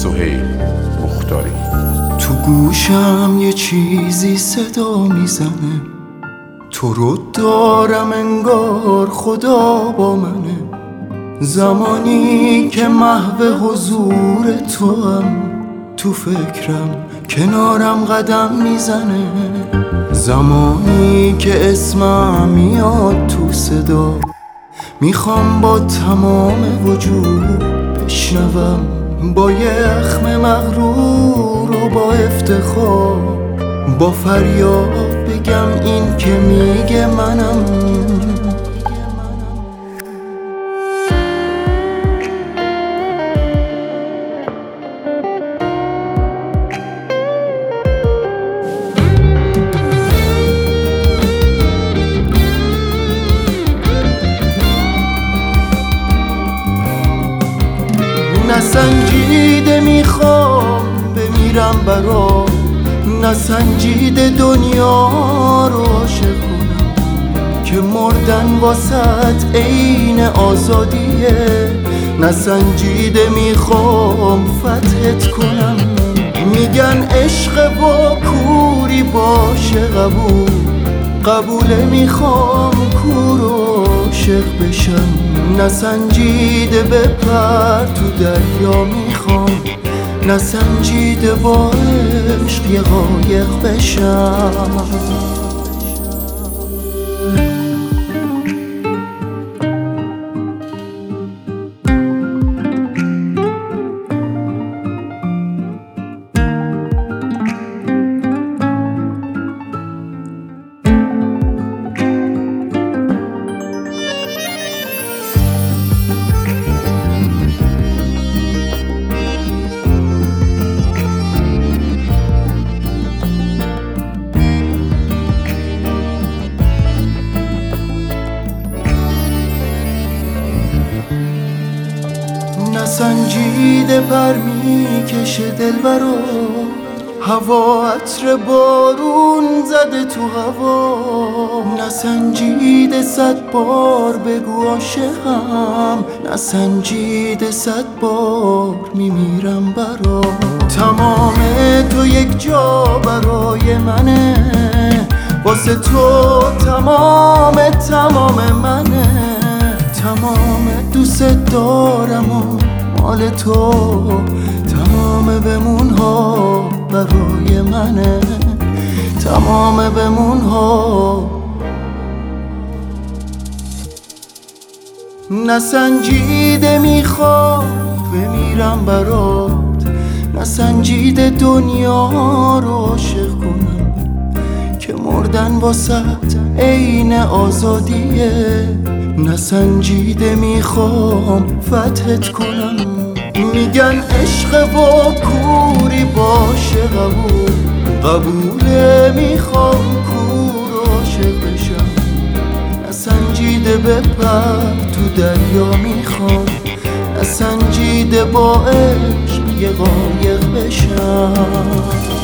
سهیل مختاری. تو گوشم یه چیزی صدا میزنه، تو رو دارم انگار خدا با منه. زمانی که محو حضور تو هم تو فکرم کنارم قدم میزنه. زمانی که اسمم میاد تو صدا، میخوام با تمام وجود بشنوم، با یه اخم مغرور و با افتخار، با فریاد بگم این که میگه منم. نسنجیده میخوام بمیرم برات، نسنجیده دنیا رو عاشق کنم که مردن واسط عین آزادیه. نسنجیده میخوام فتحت کنم، میگن عشق با کوری باشه قبوله، میخوام کور و عاشق بشم. نسنجیده بپر تو دریا میخوام، نسنجیده با عشق یه قایق بشم. نسنجیده پر میکشه دلبرو، هوا عطر بارون زده تو هوا. نسنجیده 100 بار بگو عاشقم، نسنجیده 100 بار میمیرم برا. تمام تو یک جا برای منه، واسه تو تمام منه. تمام دوست دارم و مال تو، تمام بمونها برای منه، تمام بمونها. نسنجیده میخوام بمیرم برات، نسنجیده دنیا رو عاشق کنم که مردن واسط عین آزادیه. نسنجیده میخوام فتحت کنم، میگن عشق با کوری باشه قبوله، میخوام کور و عاشق بشم. نسنجیده بپر تو دریا میخوام، نسنجیده با عشق یه قایق بشم.